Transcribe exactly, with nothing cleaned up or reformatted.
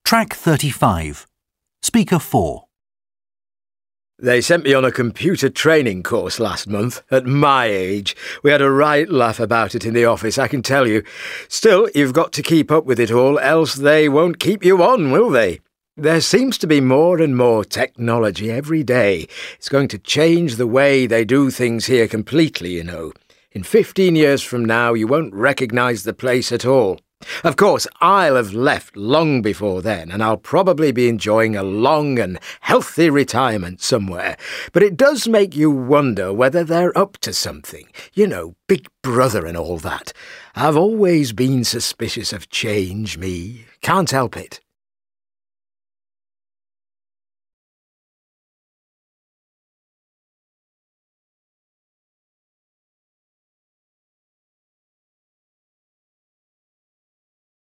Track thirty-five. Speaker four. They sent me on a computer training course last month. At my age, we had a right laugh about it in the office, I can tell you. Still, you've got to keep up with it all, else they won't keep you on, will they? There seems to be more and more technology every day. It's going to change the way they do things here completely, you know. In fifteen years from now, you won't recognise the place at all. Of course, I'll have left long before then, and I'll probably be enjoying a long and healthy retirement somewhere. But it does make you wonder whether they're up to something. You know, Big Brother and all that. I've always been suspicious of change, me. Can't help it.